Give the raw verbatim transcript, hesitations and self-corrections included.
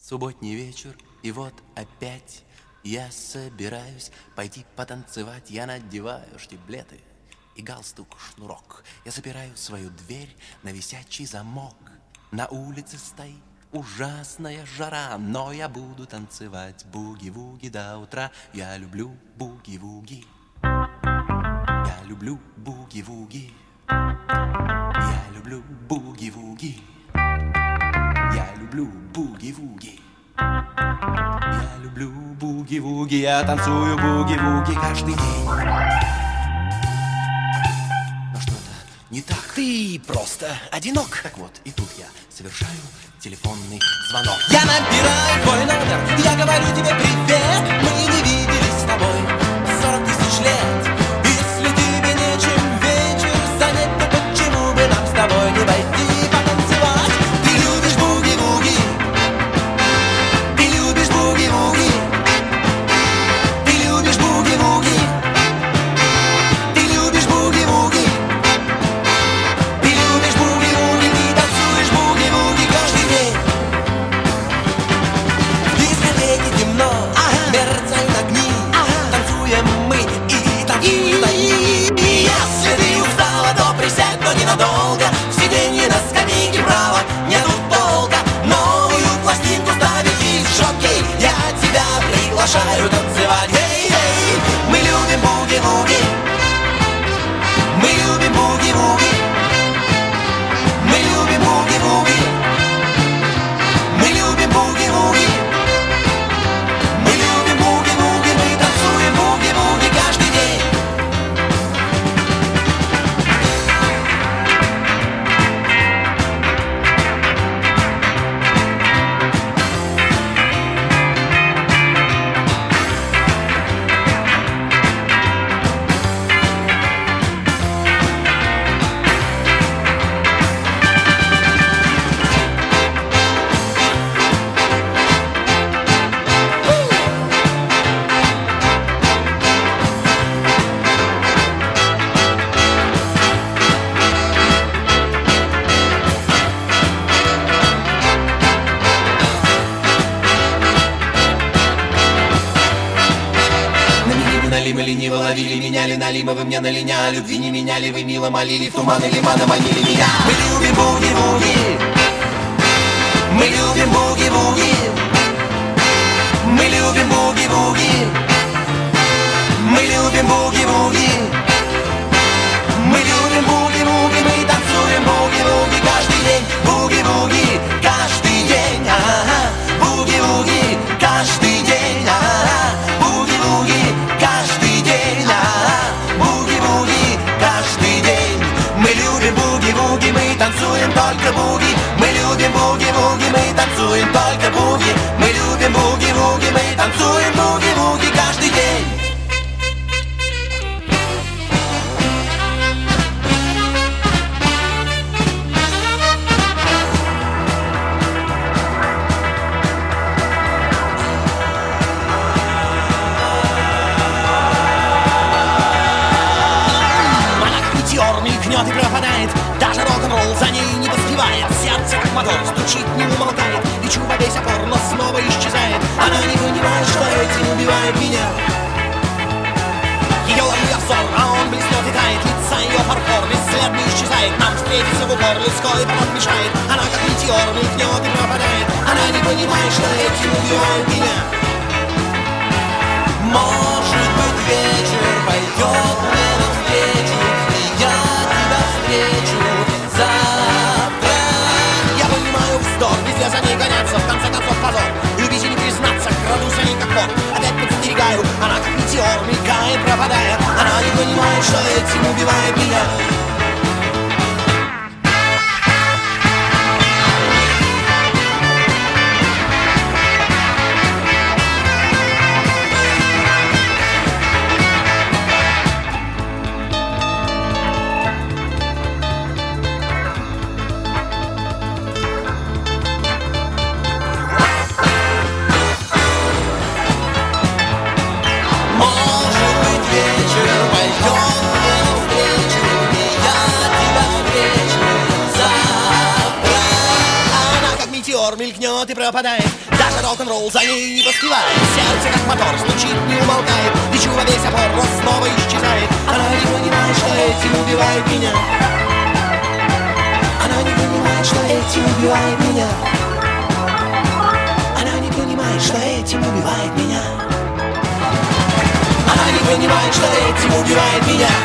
Субботний вечер, и вот опять я собираюсь пойти потанцевать. Я надеваю штиблеты и галстук-шнурок. Я запираю свою дверь на висячий замок. На улице стоит ужасная жара, но я буду танцевать буги-вуги до утра. Я люблю буги-вуги. Я люблю буги-вуги. Я люблю буги-вуги. Я люблю буги-вуги. Я люблю буги-вуги. Я танцую буги-вуги каждый день. Но что-то не так. Ты просто одинок. Так вот, и тут я совершаю телефонный звонок. Я набираю твой номер, я говорю тебе привет. Мы не виделись с тобой сорок тысяч лет. Если тебе нечем вечер занять, то почему бы нам с тобой не пойти потанцевать? Ты любишь буги-вуги. Ты любишь буги-вуги. Ты любишь буги-вуги. Ты любишь буги-вуги. Ты любишь буги-вуги. Ты танцуешь буги-вуги каждый день. В дискотеке темно, ага. Мерцают огни, ага. Танцуем мы и танцуют они. И если ты устала, то присядь, но ненадолго. В сиденье на скамейке право нету толка. Новую пластинку ставить из шоки. Я тебя приглашаю танцевать. Эй-эй, мы любим буги-вуги. Мы любим буги-вуги. Мы любим буги-вуги. Мы любим буги-вуги. Мы любим буги-вуги. Мы танцуем буги-вуги каждый день. Налимы лениво ловили, меняли налимы, вы мне на линя. Любви не меняли, вы мило молили, в туманы лимана манили меня. Мы любим буги-вуги. Мы любим буги-вуги. Мы любим буги-вуги. Мы любим буги-вуги. Мы любим буги-вуги. Мы танцуем буги-вуги каждый день. Буги-вуги каждый день. Ага. Буги-вуги каждый день. Ага. Буги-вуги каждый день. Ага. Буги-вуги каждый день. Мы любим буги-вуги. Мы танцуем только буги. Мы любим буги-вуги. Мы танцуем только буги. Мы любим буги-вуги. Мы танцуем буги-вуги каждый день. Мелькнет и пропадает, даже рок-н-ролл за ней не поспевает. Сердце как мотор, стучит, не умолкает. Лечу во весь опор, но снова исчезает. Она не понимает, что этим убивает меня. Ее ловлю я взор, а он блеснет и тает. Лица ее фарфор бесследно исчезает. Нам встретиться в упор, людской помог мешает. Она как метеор, мелькнет и пропадает. Она не понимает, что этим убивает меня. Может быть, вечер пойдет мне навстречу, и я тебя встречу завтра. Я понимаю вздор, везде за ней гоняться, в конце концов позор. Любить и не признаться, краду за ней как вор. Опять подстерегаю, она как метеор, мелькает, пропадает. Она не понимает, что этим убивает меня. Может быть, вечер пойдет мне навстречу, метеор мелькнет и пропадает. Даже рок-н-ролл за ней не поспевает. Сердце как мотор стучит, не умолкает. Лечу во весь опор, но снова исчезает. Она не понимает, что этим убивает меня. Она не понимает, что этим убивает меня. Она не понимает, что этим убивает меня. Она не понимает, что этим убивает меня.